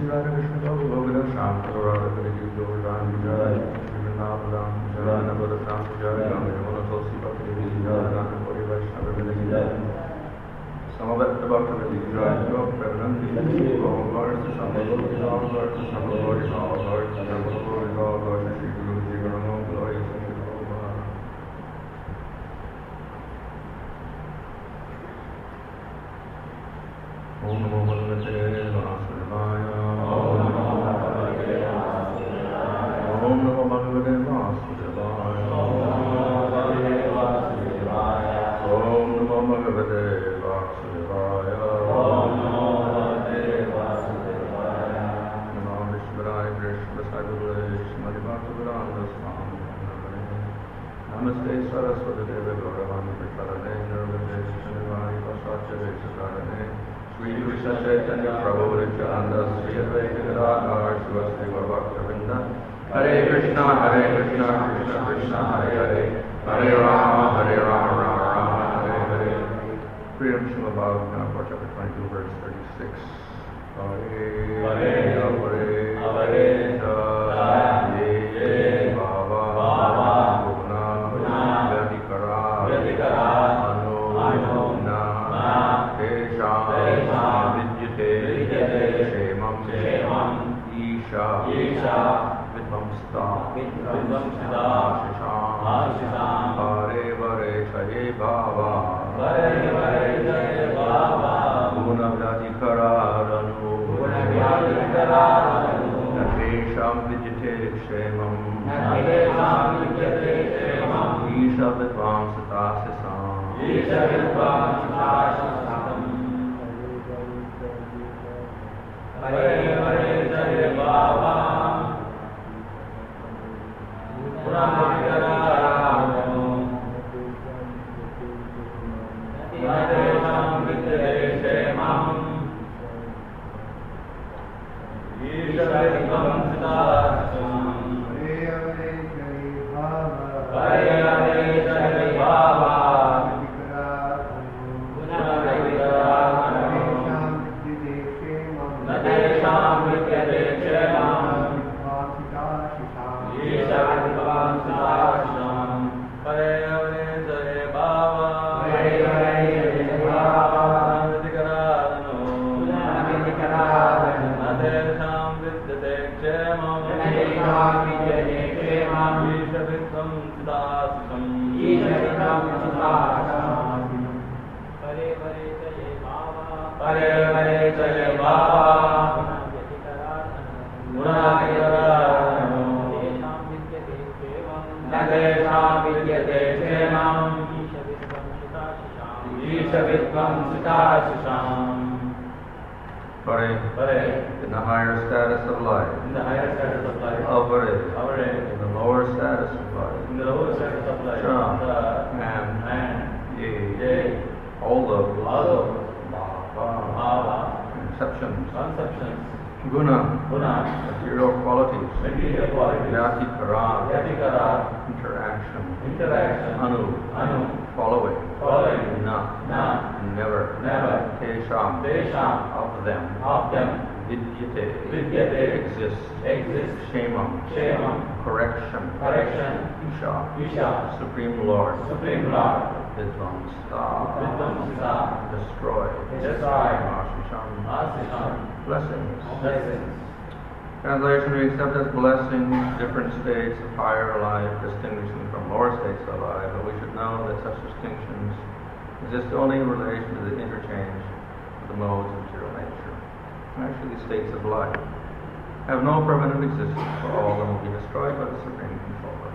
Translation: we accept as blessings different states of higher life, distinguishing from lower states of life, but we should know that such distinctions exist only in relation to the interchange of the modes of material nature. Actually, the states of life have no permanent existence, for all of them will be destroyed by the Supreme Controller.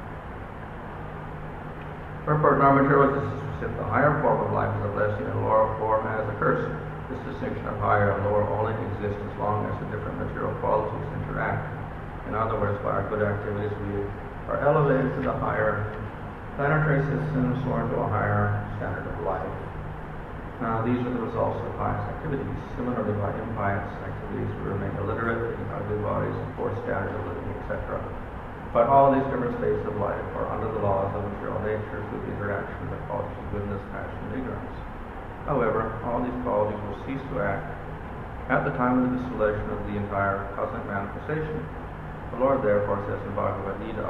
Therefore, in our material existence, the higher form of life is a blessing and the lower form as a curse. This distinction of higher and lower only exists as long as the different material qualities interact. In other words, by our good activities, we are elevated to the higher planetary systems or to a higher standard of life. Now, these are the results of pious activities. Similarly, by impious activities, we remain illiterate, taking ugly bodies, and poor standard of living, etc. But all these different states of life are under the laws of material nature through the interaction of qualities of goodness, passion, and ignorance. However, all these qualities will cease to act at the time of the dissolution of the entire cosmic manifestation. The Lord therefore says in Bhagavad Gita,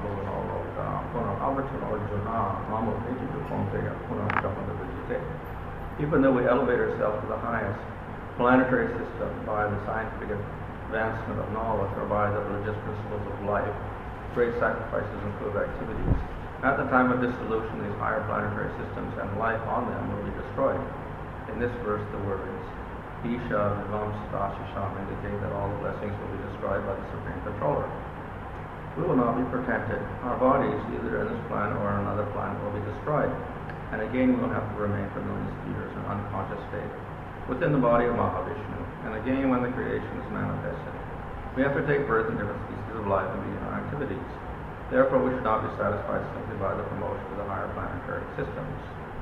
even though we elevate ourselves to the highest planetary system by the scientific advancement of knowledge or by the religious principles of life, great sacrifices and good activities, at the time of dissolution, these higher planetary systems and life on them will be destroyed. In this verse, the words Isha Vivam Sadashisham indicate that all the blessings will be destroyed by the Supreme Controller. We will not be protected. Our bodies, either in this planet or in another planet, will be destroyed. And again, we will have to remain for millions of years in unconscious state within the body of Mahavishnu. And again, when the creation is manifested, we have to take birth in different species of life and begin our activities. Therefore, we should not be satisfied simply by the promotion to the higher planetary systems.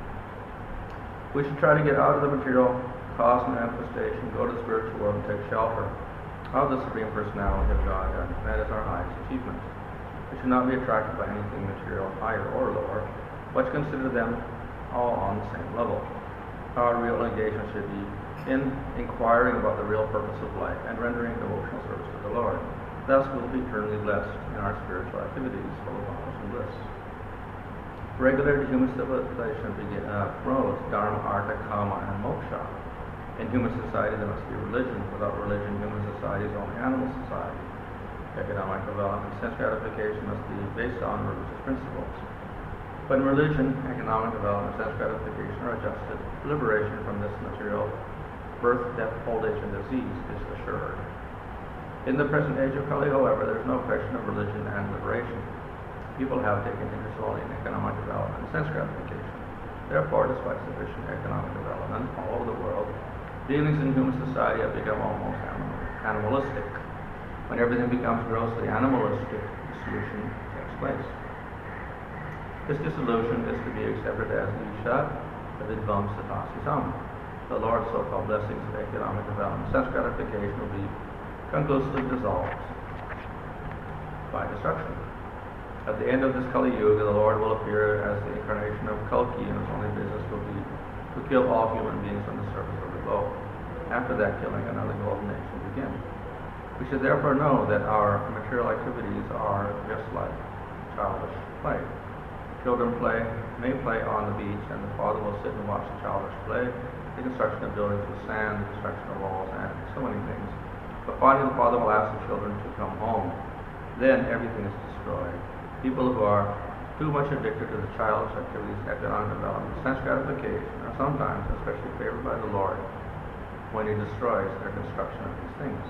We should try to get out of the material cause manifestation, go to the spiritual world and take shelter of the Supreme Personality of God, and that is our highest achievement. We should not be attracted by anything material, higher or lower, but consider them all on the same level. Our real engagement should be in inquiring about the real purpose of life and rendering devotional service to the Lord. Thus we will be eternally blessed in our spiritual activities, full of knowledge and bliss. Regular human civilization promotes Dharma, Artha, Kama, and Moksha. In human society there must be religion. Without religion, human society is only animal society. Economic development, sense gratification must be based on religious principles. But in religion, economic development, sense gratification are adjusted. Liberation from this material birth, death, old age, and disease is assured. In the present age of Kali, however, there is no question of religion and liberation. People have taken interest only in economic development and sense gratification. Therefore, despite sufficient economic development all over the world, dealings in human society have become almost animalistic. When everything becomes grossly animalistic, dissolution takes place. This dissolution is to be accepted as Isha Vidvam Satasisam. The Lord's so-called blessings of economic development, sense gratification will be conclusively dissolved by destruction. At the end of this Kali Yuga, the Lord will appear as the incarnation of Kalki, and his only business will be to kill all human beings on the surface of the globe. After that killing, another golden age will begin. We should therefore know that our material activities are just like childish play. Children may play on the beach, and the father will sit and watch the childish play, the construction of buildings with sand, the construction of walls, and so many things. But finally, the father will ask the children to come home. Then everything is destroyed. People who are too much addicted to the childish activities, economic development, sense gratification, are sometimes especially favored by the Lord when he destroys their construction of these things.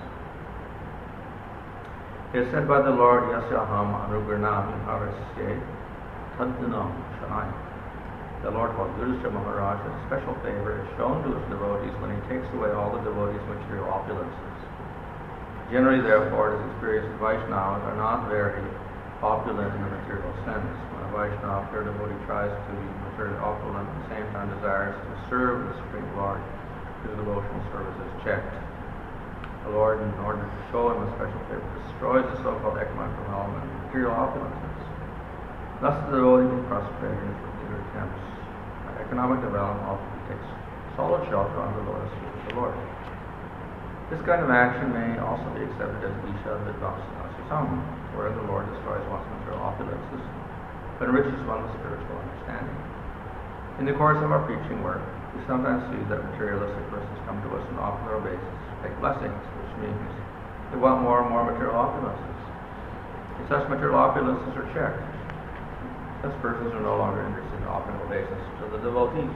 It is said by the Lord, Yasyaham Anugarnam Hariske Taddanam Shanai. The Lord called Yudhishthira Maharaj as special favor is shown to his devotees when he takes away all the devotees' material opulences. Generally, therefore, it is experienced that Vaishnavas are not very opulent in the material sense. When a Vaishnava, pure devotee, tries to be materially opulent, at the same time desires to serve the Supreme Lord, his devotional service is checked. The Lord, in order to show him a special favor, destroys the so-called economic development and material opulences. Thus the devotee can prostrate in his particular attempts. Economic development often takes solid shelter under the lotus feet of the Lord. This kind of action may also be accepted as Isha Vidvamsanasasam, where the Lord destroys one's material opulences, but enriches one with spiritual understanding. In the course of our preaching work, we sometimes see that materialistic persons come to us on an ocular basis to take blessings, which means they want more and more material opulences. And such material opulences are checked. Such persons are no longer interested in offering obeisance to the devotees.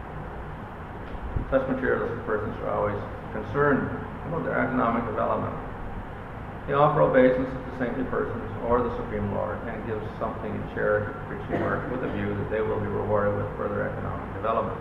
Such materialistic persons are always concerned about their economic development. They offer obeisance to saintly persons or the Supreme Lord and give something in charity for preaching work with a view that they will be rewarded with further economic development.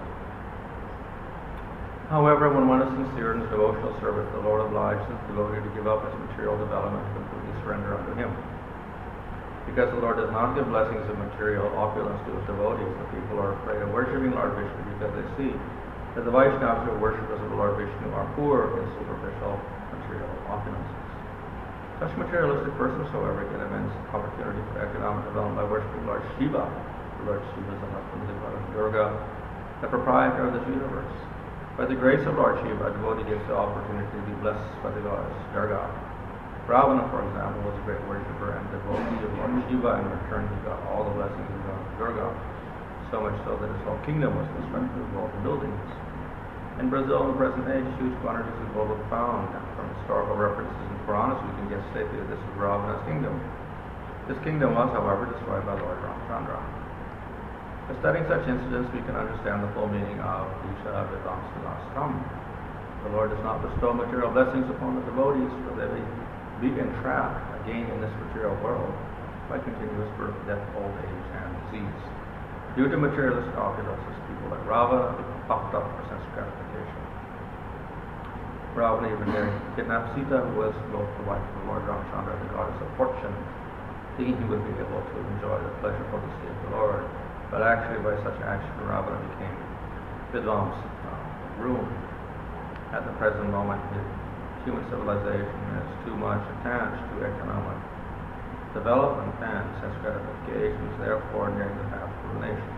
However, when one is sincere in his devotional service, the Lord obliges the devotee to give up his material development and completely surrender unto him. Because the Lord does not give blessings of material opulence to his devotees, the people are afraid of worshipping Lord Vishnu because they see that the Vaishnavas who are worshippers of the Lord Vishnu are poor in superficial material opulences. Such materialistic persons, however, get immense opportunity for economic development by worshipping Lord Shiva. The Lord Shiva is the husband of the goddess Durga, the proprietor of this universe. By the grace of Lord Shiva, a devotee gets the opportunity to be blessed by the goddess Durga. Ravana, for example, was a great worshipper and devotee of Lord Shiva, and in return he got all the blessings of goddess Durga, so much so that his whole kingdom was constructed with all the buildings. In Brazil, in the present age, huge quantities of gold are found. From historical references in Puranas, we can guess safely that this was Ravana's kingdom. This kingdom was, however, destroyed by Lord Ramchandra. By studying such incidents, we can understand the full meaning of Isha Vedam Silastam. The Lord does not bestow material blessings upon the devotees, for they may be entrapped again in this material world by continuous birth, death, old age, and disease. Due to materialistic opulences, people like Ravana become puffed up for sense gratification. Ravana even nearly kidnapped Sita, who was both the wife of Lord Ramchandra and the goddess of fortune, thinking he would be able to enjoy the pleasurable state of the Lord. But actually, by such action, Ravana became Vidvam's ruin. At the present moment, human civilization is too much attached to economic development and sense gratifications, therefore nearing the path of ruination.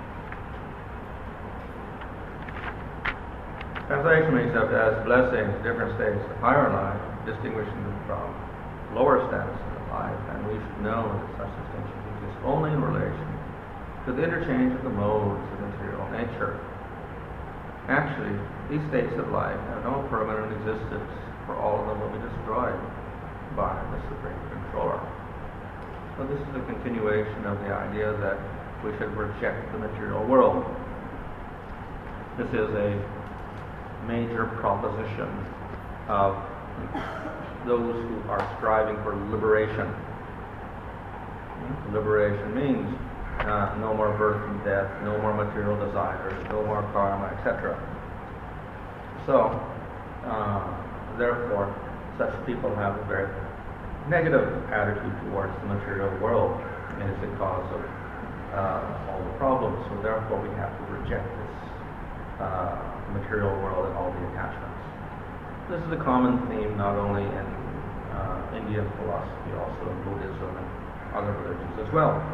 Translation means that as blessings, different states of higher life, distinguishing them from lower status of life, and we should know that such distinctions exist only in relation to the interchange of the modes of material nature. Actually, these states of life have no permanent existence, for all of them will be destroyed by the Supreme Controller. So this is a continuation of the idea that we should reject the material world. This is a major proposition of those who are striving for liberation. Liberation means no more birth and death, no more material desires, no more karma, etc. So, therefore, such people have a very negative attitude towards the material world, and it's the cause of all the problems. So therefore, we have to reject this material world and all the attachments. This is a common theme not only in Indian philosophy, also in Buddhism and other religions as well.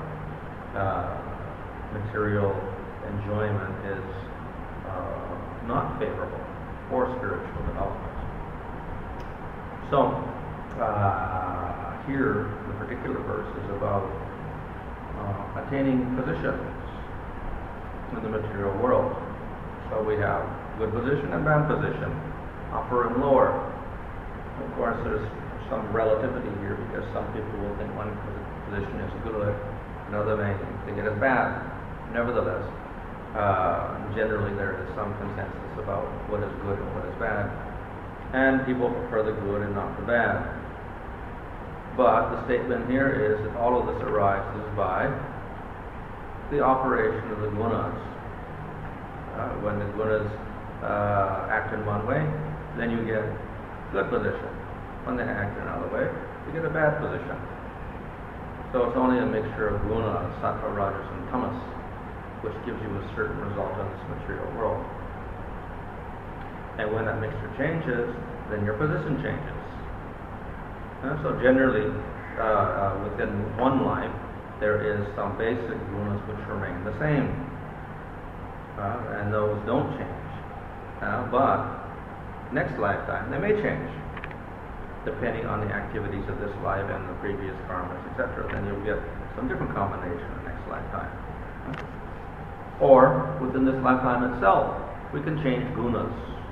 Material enjoyment is not favorable for spiritual development. So, here, the particular verse is about attaining positions in the material world. So we have good position and bad position, upper and lower. Of course, there's some relativity here because some people will think one position is good, another may think it is bad. Nevertheless, generally there is some consensus about what is good and what is bad, and people prefer the good and not the bad. But the statement here is that all of this arises by the operation of the gunas. When the gunas act in one way, then you get good position. When they act in another way, you get a bad position. So it's only a mixture of guna, sattva, rajas, and tamas, which gives you a certain result in this material world. And when that mixture changes, then your position changes. So generally, within one life, there is some basic gunas which remain the same, and those don't change. But next lifetime, they may change, depending on the activities of this life and the previous karmas, etc. Then you'll get some different combination in the next lifetime. Or, within this lifetime itself, we can change gunas.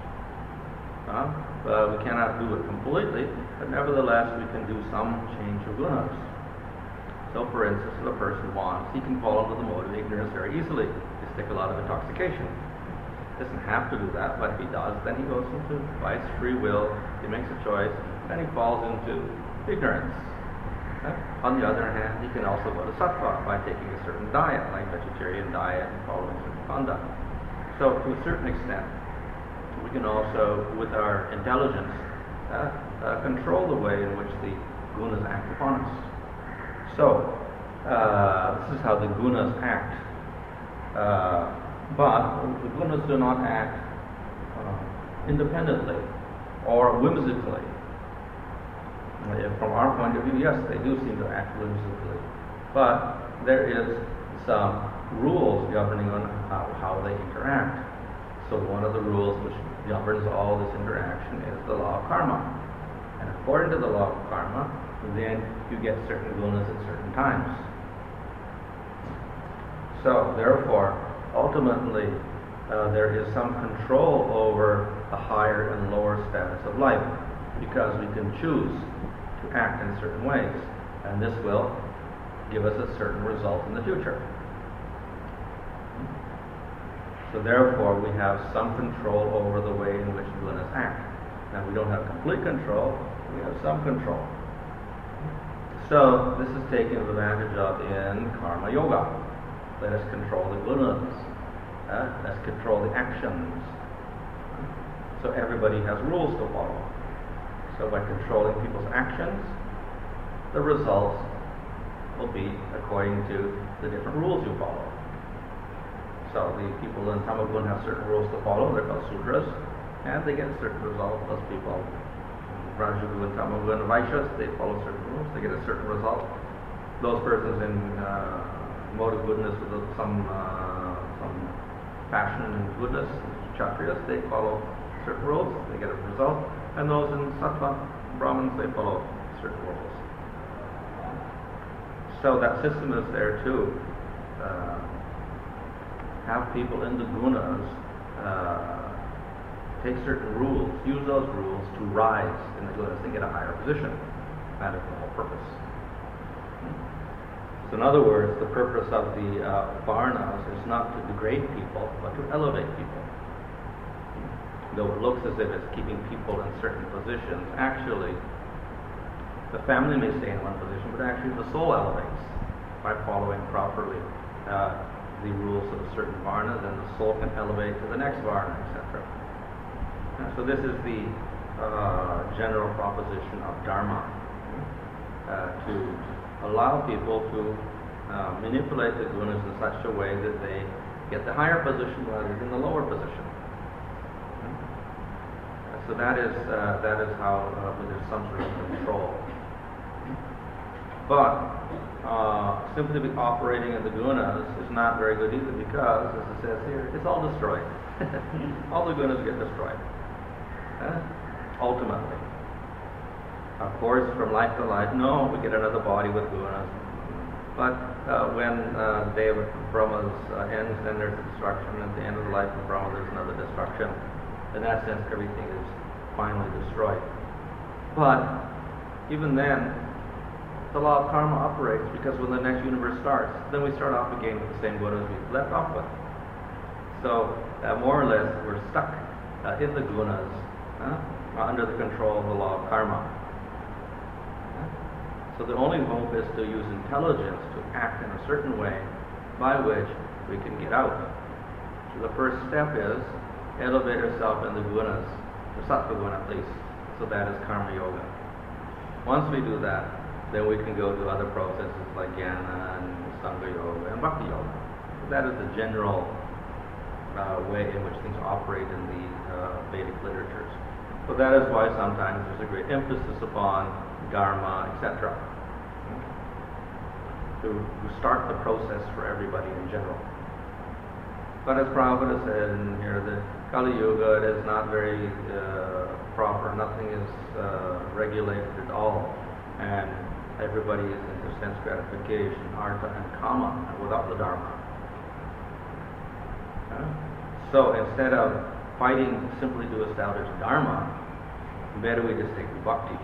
We cannot do it completely, but nevertheless we can do some change of gunas. So for instance, if a person wants, he can fall into the mode of ignorance very easily. Just take a lot of intoxication. Doesn't have to do that, but if he does, then he goes into by his free will, he makes a choice, then he falls into ignorance. On the other hand, he can also go to sattva by taking a certain diet, like vegetarian diet and following certain conduct. So to a certain extent, we can also, with our intelligence, control the way in which the gunas act upon us. So, this is how the gunas act. But the gunas do not act independently or whimsically. From our point of view, yes, they do seem to act whimsically. But there is some rules governing on how they interact. So one of the rules which governs all this interaction is the law of karma. And according to the law of karma, then you get certain gunas at certain times. So, therefore, ultimately, there is some control over the higher and lower status of life, because we can choose to act in certain ways, and this will give us a certain result in the future. So therefore, we have some control over the way in which gunas act. Now, we don't have complete control, we have some control. So, this is taken advantage of in karma yoga. Let us control the gunas. Let's control the actions. So everybody has rules to follow. So by controlling people's actions, the results will be according to the different rules you follow. So the people in Tamagun have certain rules to follow, they're called sudras, and they get a certain result. Those people in Rajagu and Tamagun and Vaishyas, they follow certain rules, they get a certain result. Those persons in mode of goodness with some passion and goodness, Kshatriyas, they follow certain rules, they get a result, and those in Sattva, Brahmins, they follow certain rules. So that system is there to have people in the gunas take certain rules, use those rules to rise in the gunas and get a higher position. That is the whole purpose. So in other words, the purpose of the varnas is not to degrade people, but to elevate people. Though it looks as if it's keeping people in certain positions, actually, the family may stay in one position, but actually the soul elevates by following properly the rules of a certain varna, then the soul can elevate to the next varna, etc. So this is the general proposition of Dharma, to allow people to manipulate the gunas in such a way that they get the higher position rather than the lower position. So that is how there's some sort of control. But simply operating in the gunas is not very good either, because, as it says here, it's all destroyed. All the gunas get destroyed, ultimately. Of course, from life to life, no, we get another body with gunas. But when day of Brahma's ends, then there's destruction. At the end of the life of Brahma, there's another destruction. In that sense, everything is finally destroyed. But even then, the law of karma operates, because when the next universe starts, then we start off again with the same gunas we left off with. So more or less, we're stuck in the gunas under the control of the law of karma. So the only hope is to use intelligence to act in a certain way by which we can get out. So the first step is elevate yourself in the gunas, the sattva guna at least. So that is karma yoga. Once we do that, then we can go to other processes like jnana and sangha yoga and bhakti yoga. So that is the general way in which things operate in the Vedic literatures. So that is why sometimes there's a great emphasis upon dharma, etc. To start the process for everybody in general. But as Prabhupada said in here, the Kali Yuga is not very proper, nothing is regulated at all, and everybody is into sense gratification, artha and kama, without the dharma. So instead of fighting simply to establish dharma, better we just take the bhakti.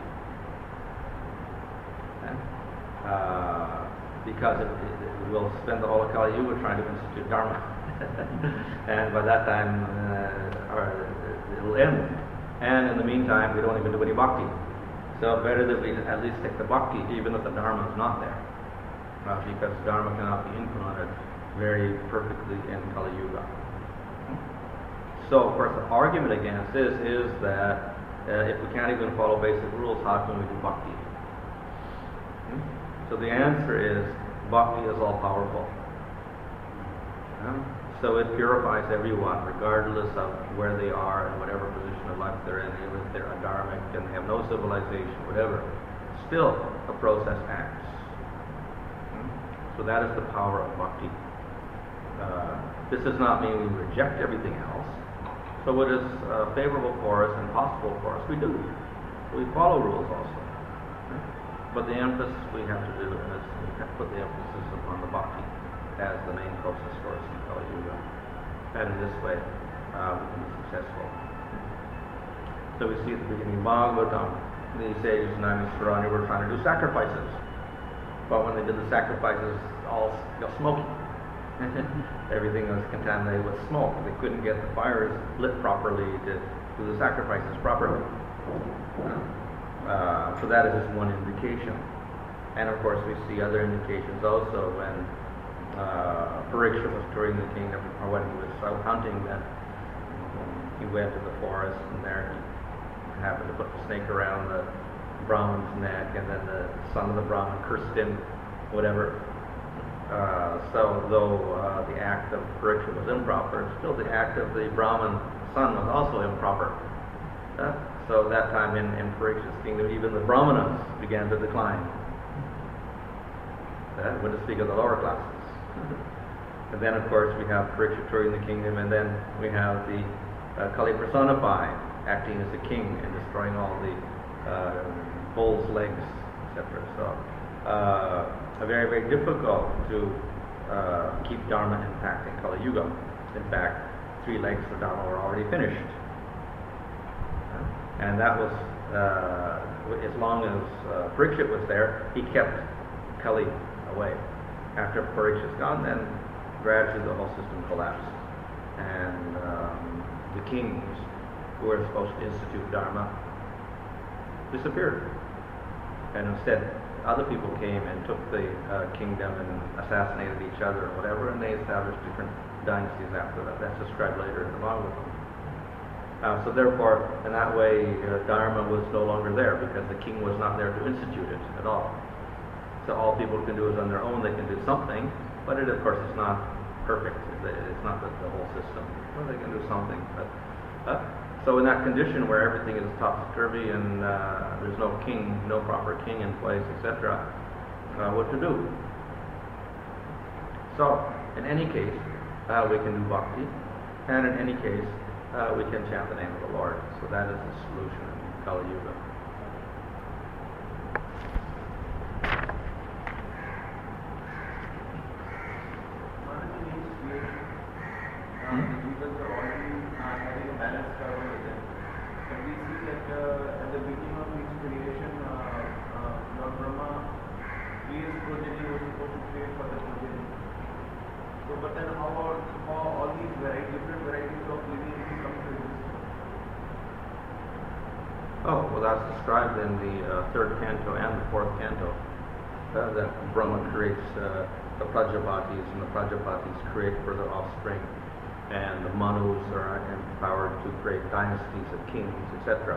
Because it will spend the whole of Kali Yuga trying to institute dharma. And by that time, it'll end. And in the meantime, we don't even do any bhakti. So better that we at least take the bhakti, even if the dharma is not there. Because dharma cannot be implemented very perfectly in Kali Yuga. So, of course, the argument against this is that if we can't even follow basic rules, how can we do bhakti? So the answer is, bhakti is all powerful. So it purifies everyone, regardless of where they are and whatever position of life they're in, even if they're adharmic and they have no civilization, whatever. Still, the process acts. So that is the power of bhakti. This does not mean we reject everything else. So what is favorable for us and possible for us, we do. We follow rules also. But the emphasis we have to do is we have to put the emphasis upon the bhakti as the main process for us in Kali Yuga. And in this way, we can be successful. So we see at the beginning of Bhagavatam, the sages and Namiswarani were trying to do sacrifices. But when they did the sacrifices, all got smoky. Everything was contaminated with smoke. They couldn't get the fires lit properly to do the sacrifices properly. So that is just one indication. And of course we see other indications also when Parikshit was touring the kingdom, or when he was out hunting, then he went to the forest and there he happened to put the snake around the Brahman's neck, and then the son of the Brahman cursed him, whatever. So though the act of Parikshit was improper, still the act of the Brahman son was also improper. So that time in Parikshit's kingdom, even the Brahmanas began to decline. When to speak of the lower classes. And then of course we have Parikshit touring the kingdom, and then we have the Kali personified, acting as the king and destroying all the bull's legs, etc. So very, very difficult to keep Dharma intact in Kali Yuga. In fact, 3 legs of Dharma were already finished. And that was, as long as Parikshit was there, he kept Kali away. After Parikshit's gone, then gradually the whole system collapsed. And the kings who were supposed to institute Dharma disappeared. And instead, other people came and took the kingdom and assassinated each other or whatever, and they established different dynasties after that. That's described later in the Bhagavatam. So therefore, in that way, Dharma was no longer there because the king was not there to institute it at all. So all people can do is on their own, they can do something, but it of course is not perfect. It's not the whole system. Well, they can do something. But so in that condition where everything is topsy-turvy and there's no king, no proper king in place, etc., what to do? So in any case, we can do bhakti, and in any case, we can chant the name of the Lord. So that is the solution in Kali Yuga. The Jivas are already having a balanced curve with them. But we see that at the beginning of each creation, Lord Brahma creates progeny, was supposed to create for the progeny. So, but then how about all these different varieties of living entities come to exist? Oh, well, that's described in the 3rd canto and the 4th canto. That Brahma creates the Prajapatis, and the Prajapatis create further offspring, and the Manus are empowered to create dynasties of kings, etc.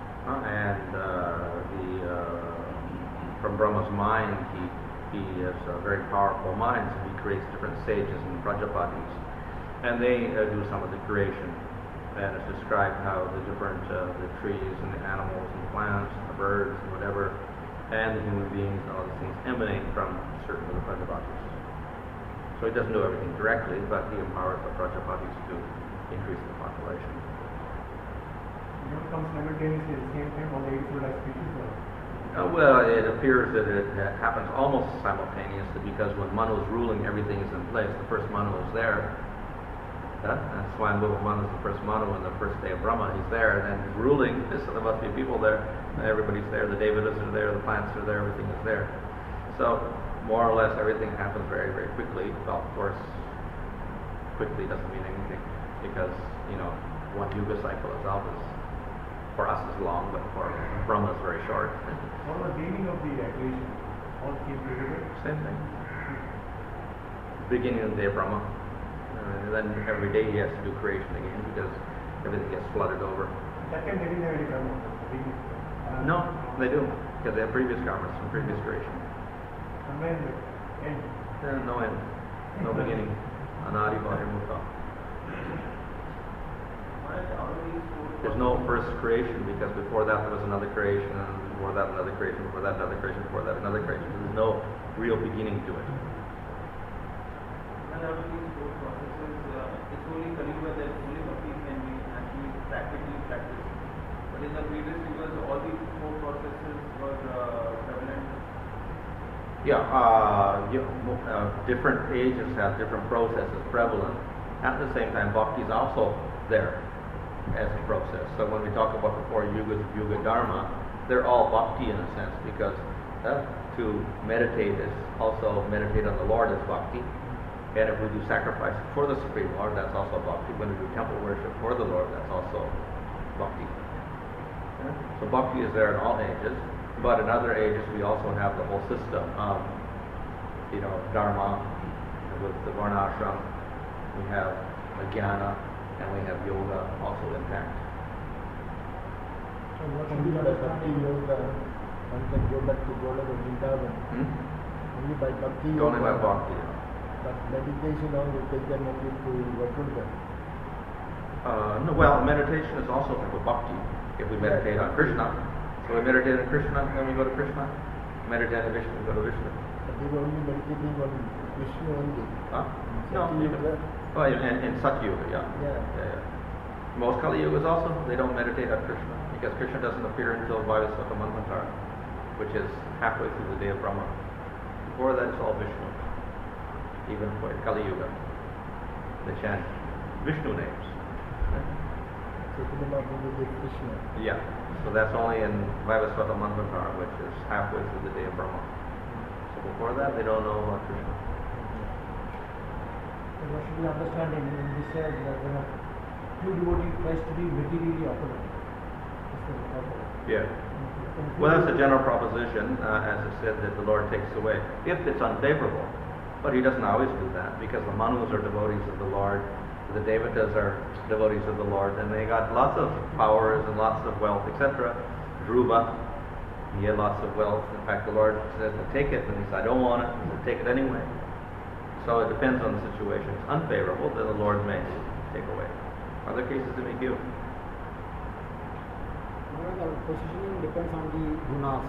From Brahma's mind, he has a very powerful mind, so he creates different sages and Prajapatis, and they do some of the creation. And it's described how the different the trees and the animals and plants and the birds and whatever, and the human beings and all these things emanate from certain of the Prajapatis. So he doesn't do everything directly, but he empowers the Prajapatis to increase the population. You know, comes simultaneously at the same time, all the 84 life species? Well, it appears that it happens almost simultaneously, because when Manu is ruling, everything is in place. The first Manu is there. That's why Manu is the first Manu, and the first day of Brahma, he's there, and then he's ruling, so there must be people there. Everybody's there, the Devatas are there, the plants are there, everything is there. So, more or less, everything happens very, very quickly. Well, of course, quickly doesn't mean anything, because, one Yuga cycle itself is, for us, is long, but for Brahma is very short. What was the meaning of the creation? All came together? Same thing. Beginning of the day of Brahma. And then every day he has to do creation again, because everything gets flooded over. Second, they didn't have any karma. No, they do, because they have previous karmas from previous creation. And when end? No end, no beginning. Anadi Bhadramukha. There's no first creation, because before that there was another creation, and before that another creation, before that another creation, before that another creation. There's no real beginning to it. And out of these 4 processes, it's only Kali Yuga that only bhakti can be actually practically practiced. But in the previous yugas, all the four processes were prevalent. Yeah, different ages have different processes prevalent. At the same time, bhakti is also there as a process. So when we talk about the four yugas of Yuga Dharma, they're all bhakti in a sense, because to meditate is also meditate on the Lord as bhakti. And if we do sacrifice for the Supreme Lord, that's also bhakti. When we do temple worship for the Lord, that's also bhakti. So bhakti is there in all ages, but in other ages we also have the whole system of, dharma with the varnashram. We have jnana, and we have yoga also intact. So what should Only be by bhakti understanding? yoga, one can go back to Goloka Vrindavan. Only by bhakti yoga. Only by bhakti. But meditation on will take them only to Vaikuntha. No, well, meditation is also type of bhakti. If we meditate on Krishna, so we meditate on Krishna, then we go to Krishna. Meditate on Vishnu, we go to Vishnu. But they were only meditating on Vishnu only. Huh? In No, Satya you can, Yuga. well, in Satyuga, yeah. Yeah. Most Kali Yugas also, they don't meditate on Krishna, because Krishna doesn't appear until Vaivasvata Manvantara, which is halfway through the day of Brahma. Before that, it's all Vishnu. Even for Kali Yuga, they chant Vishnu names. Chaitanya Mahaprabhu did Krishna. Yeah, so that's only in Vaivasvata Manvantara, which is halfway through the day of Brahma. So before that, they don't know about Krishna. So what should be understanding when this says that when a true devotee tries to be materially opulent? Yeah. Well, that's a general proposition, as I said, that the Lord takes away, if it's unfavorable. But He doesn't always do that, because the Manus are devotees of the Lord, the Devatas are devotees of the Lord, and they got lots of powers and lots of wealth, etc. Dhruva, he had lots of wealth. In fact, the Lord said to take it, and he said, I don't want it, he said, take it anyway. So it depends on the situation. If it's unfavorable, then the Lord may take away. Other cases, He may give. The positioning depends on the gunas.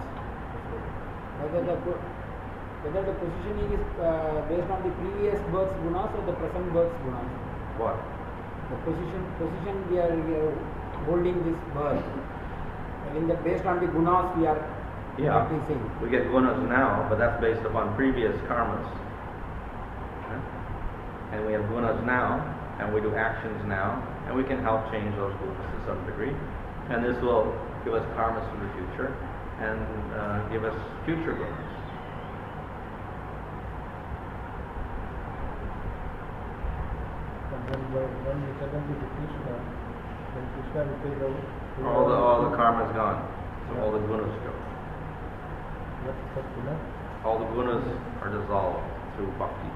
Whether the positioning is based on the previous birth's gunas or the present birth's gunas. What? The position we are holding this birth. Based on the gunas we are practicing. We get gunas now, but that's based upon previous karmas. Okay? And we have gunas now, and we do actions now, and we can help change those gunas to some degree. And this will give us karmas for the future, and give us future gunas. And when you suddenly to Krishna, then Krishna will take All the karma is gone, so all the gunas go. What guna? All the gunas are dissolved through bhakti.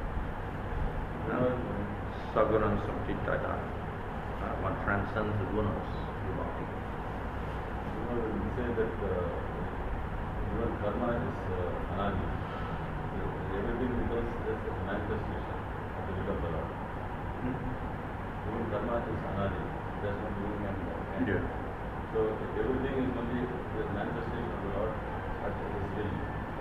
Sagunan samchittaya. One transcends the gunas through bhakti. We say that even karma is anadi. Everything becomes just a manifestation of the will of the Lord. Even karma is anadi. It does not do and Yeah. So everything is only the manifestation of the Lord at His will.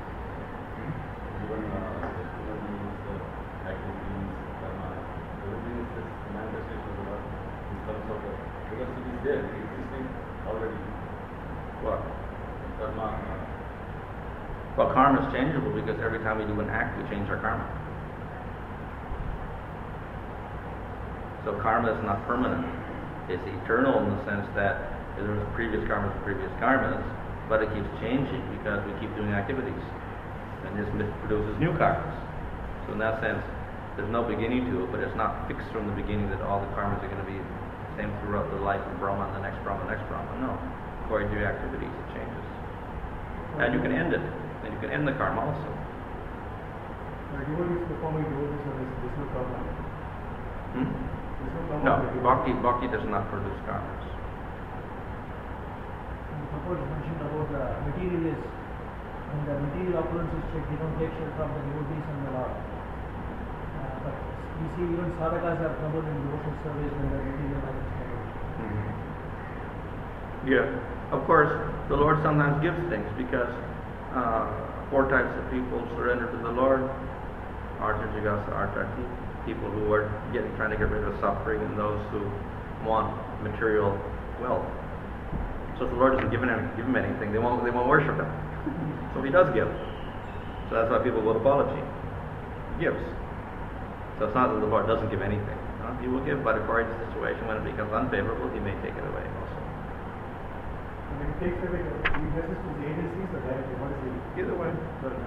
Even human beings, activities, karma, everything is just a manifestation of the Lord in terms of because it is there, it is existing already. What? Karma. Well, karma is changeable because every time we do an act, we change our karma. So karma is not permanent. It's eternal in the sense that there was previous karmas, but it keeps changing because we keep doing activities. And this produces new karmas. So in that sense, there's no beginning to it, but it's not fixed from the beginning that all the karmas are going to be the same throughout the life of Brahma and the next Brahma, No. According to your activities, it changes. And you can end it. And you can end the karma also. Devotees performing devotees of this will come out. This will come No, out. bhakti does not produce karmas. Suppose you mentioned about the materialists, and the material opulences check, they don't take shelter from the devotees and the Lord. But we see even sadhakas are promoted in devotional service when the material life is covered. Yeah, of course, the Lord sometimes gives things because four types of people surrender to the Lord. Arta Jigasa Artati, people who are trying to get rid of suffering, and those who want material wealth. So if the Lord doesn't give him anything, they won't worship him. So he does give. So that's why people go to Balaji. He gives. So it's not that the Lord doesn't give anything. No, he will give, but according to the situation, when it becomes unfavorable, he may take it away also. When it takes away, he blesses to the agencies or directly? What is it? Either way.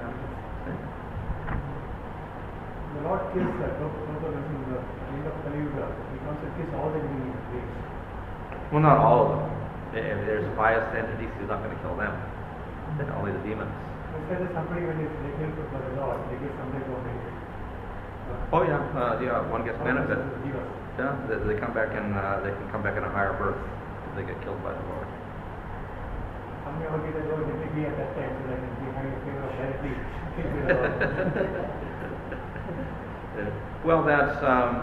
The Lord kills the Prabhupada in the end of Kali Yuga. He comes and kills all the living beings. Well, not all of them. If there's pious entities, he's not going to kill them. Then only the demons. Instead of somebody when they kill for the Lord, they get somebody for benefit. Oh yeah, one gets benefit. Divas. Yeah, they come back and they can come back in a higher birth if they get killed by the Lord. Somebody will get a Lord definitely at that time so that they can have a favor of directly kill the Lord. Well, that's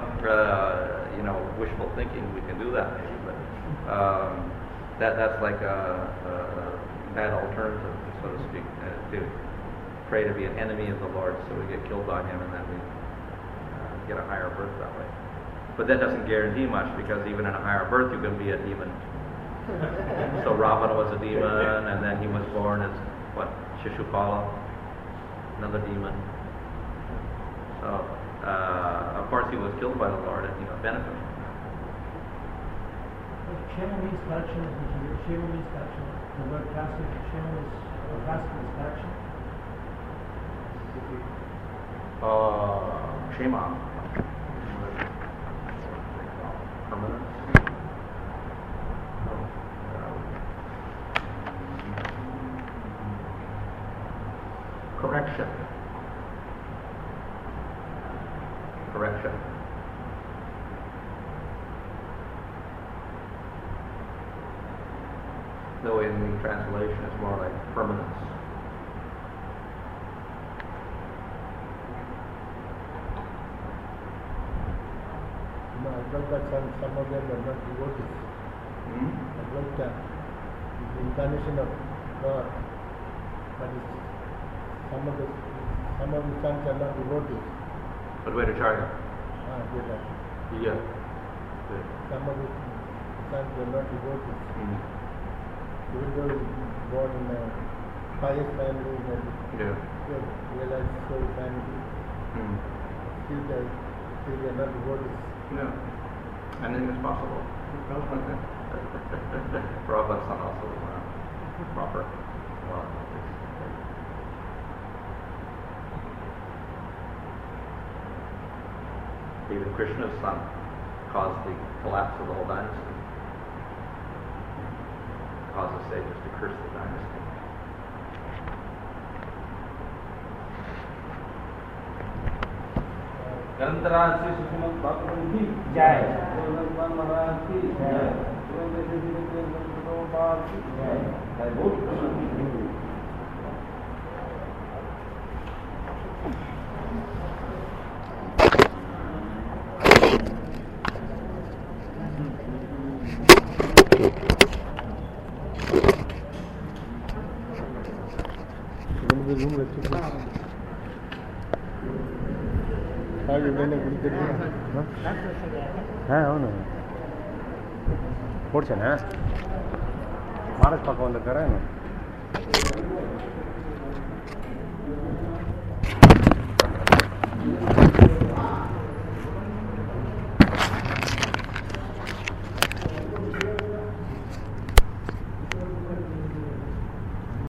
wishful thinking. We can do that maybe, but that's like a bad alternative, so to speak, to pray to be an enemy of the Lord, so we get killed by him, and then we get a higher birth that way. But that doesn't guarantee much, because even in a higher birth, you can be a demon. So Ravana was a demon, and then he was born as Shishupala, another demon. So. Of course, he was killed by the Lord, and he got benefit from that. Shema means collection, Shema means collection. The word caste is Shema is collection. Shema. Permanence. Correction. Correction. Though in the translation it's more like permanence. No, I felt that some of them were not devotees. I felt that the incarnation of God, but some of the sons are not devotees. But wait a Charya. Yeah. Good. Some of the sons were not devotees. Even though he was born in a pious family and realized soul family, still they are not devotees. Yeah. Anything is possible. Prabhupada's son also proper. Well, even Krishna's son caused the collapse of the whole dynasty. Caused the sages to curse the dynasty. Gandhara Sri Srimad Bhagavatam ki Jai. Bhagavatam Maharaj ki Jai. Prabhupada ki Jai. Jai Bol Krishna. అవును కూర్చోనా మారక్ పక్క వందిருக்காரன்